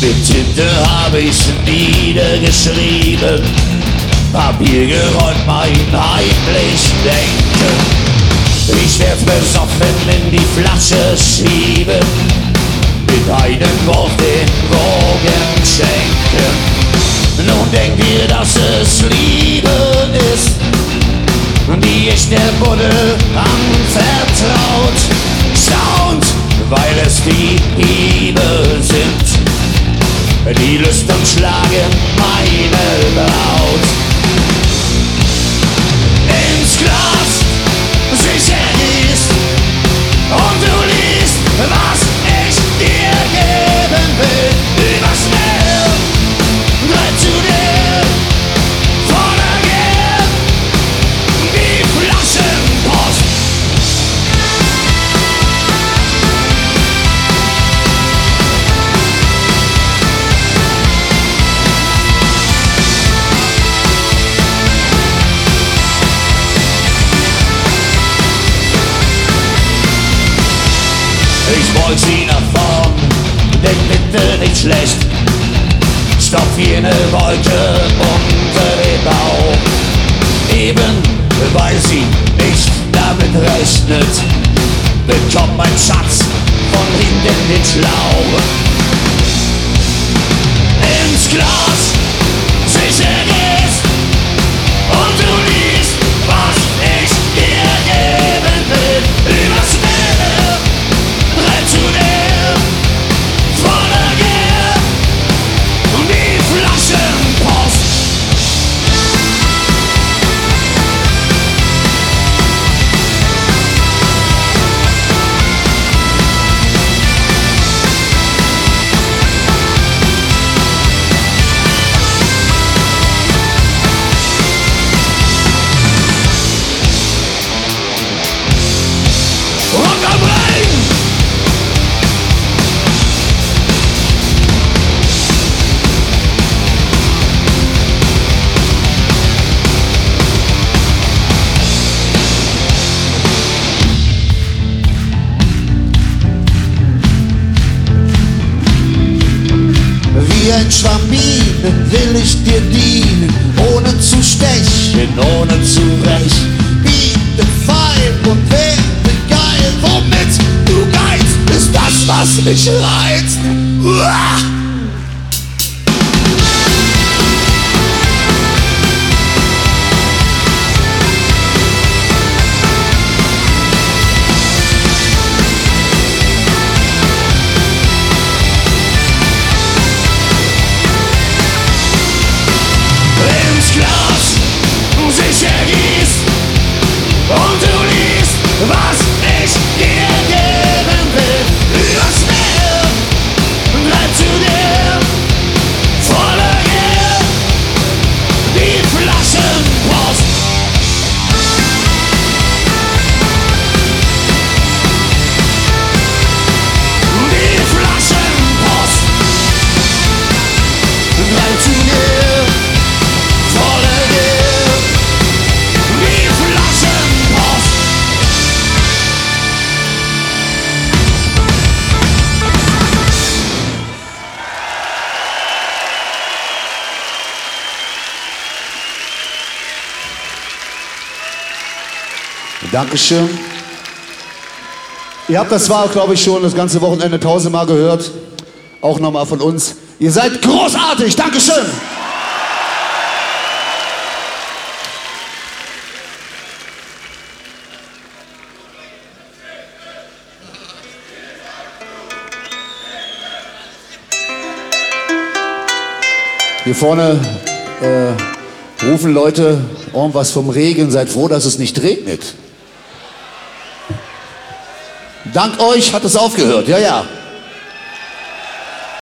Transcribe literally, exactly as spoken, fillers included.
Mit Tinte hab ich's niedergeschrieben, Papier gerollt, mein heimlich Denken. Ich werd besoffen in die Flasche schieben, mit einem Wort den Wogen schenken. Nun denkt ihr, dass es Liebe ist, die ich der Buddel anvertraut. Staunt, weil es die Hiebe sind, die lüstern schlagen meine Braut. Ins Glas sicher ist und du liest, was ich dir geben will. Übers Meer, bleib zu dir, voller Gier, die Flaschenpost. Ich wollt sie nach vorn, denk bitte nicht schlecht. Stopf jene Wolke unter den Bauch. Eben weil sie nicht damit rechnet, bekommt mein Schatz von hinten den Schlauch. Ins Glas sicher ist und du liest, was ich dir geben will. Übers Meer, bleib zu dir, voller Gier, die Flaschenpost. Rock am Ring! Wie ein Schwamin will ich dir dienen, ohne zu stechen, ohne zu rächen. Biete feil und werde geil, womit du geizt, ist das, was mich reizt. Uah! Ins Glas sicher gießt und du liest, was ich dir geben will. Übers Meer, bleib zu dir, voller Gier, die Flaschenpost. Die Flaschenpost, bleib zu dir, voller Gier, die Flaschenpost. Dankeschön. Ihr habt das zwar, glaube ich, schon das ganze Wochenende tausendmal gehört. Auch nochmal von uns. Ihr seid großartig. Dankeschön. Hier vorne äh, rufen Leute irgendwas vom Regen. Seid froh, dass es nicht regnet. Dank euch hat es aufgehört. Ja, ja.